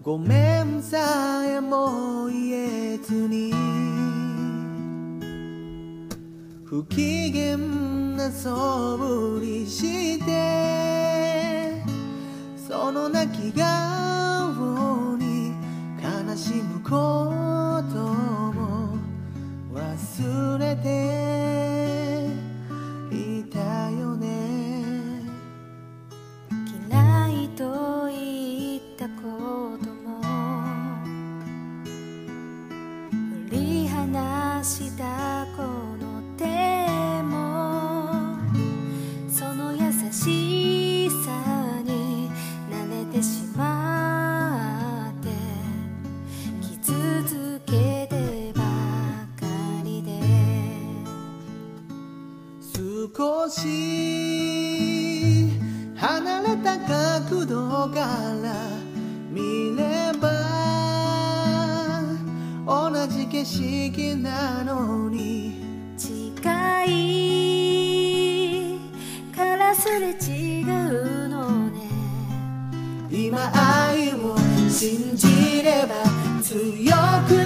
ごめんさえも言えずに不機嫌な素振りしてその泣き顔に悲しむことも忘れていたよね。 嫌いと言ったことも振り離したこの手もその優しさに慣れてしまって傷つけてばかりで少し離れた角度から見れば同じ景色なのに近いからすれ違うのね。 今愛を信じれば強く